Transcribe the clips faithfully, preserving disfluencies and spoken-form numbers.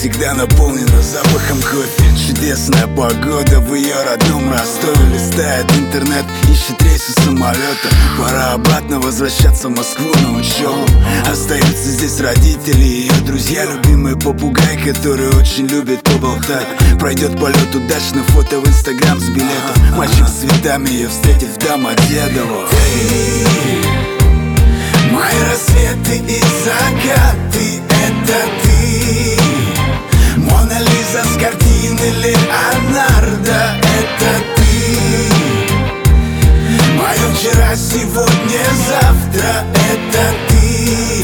всегда наполнена запахом кофе. Чудесная погода в ее родном Ростове. Листает интернет, ищет рейсы самолета. Пора обратно возвращаться в Москву на учебу. Остаются здесь родители и ее друзья. Любимый попугай, который очень любит поболтать. Пройдет полет удачно, фото в инстаграм с билетом. Мальчик с цветами ее встретит в Домодедово. Мои рассветы и закаты — это ты. Мона Лиза с картины Леонардо — это ты. Мое вчера, сегодня, завтра — это ты.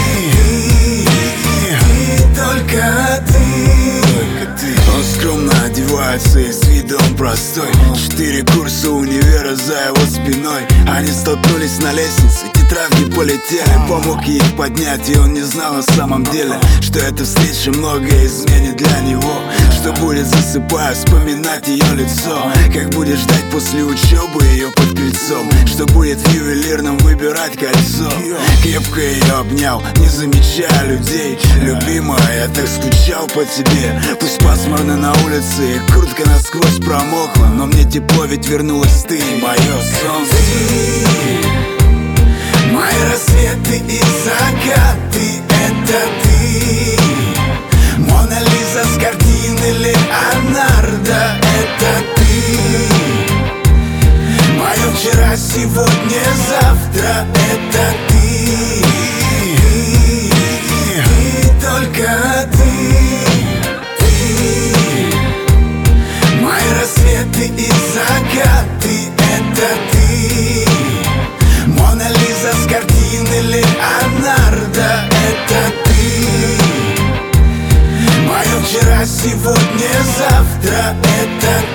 И только ты. Он скромно одевается и с виду он простой. Четыре курса универа за его спиной. Они столкнулись на лестнице, тетрадки полетели. Помог ей их поднять, и он не знал на самом деле, что эта встреча многое изменит для него. Что будет, засыпая, вспоминать ее лицо. Как будет ждать после учебы ее под крыльцом. Что будет в ювелирном выбирать кольцо. Крепко ее обнял, не замечая людей. Любимая, я так скучал по тебе. Пусть пасмурно на улице и куртка насквозь промокла, но мне тепло, ведь вернулась ты, мое солнце. Мои рассветы и закаты — это ты. Мона Лиза с картины Леонардо — это ты. Мое вчера, сегодня, завтра — это ты. И только ты. Мои рассветы и закаты — это ты. Мона Лиза с картины Леонардо — это ты. Мое вчера, сегодня, завтра — это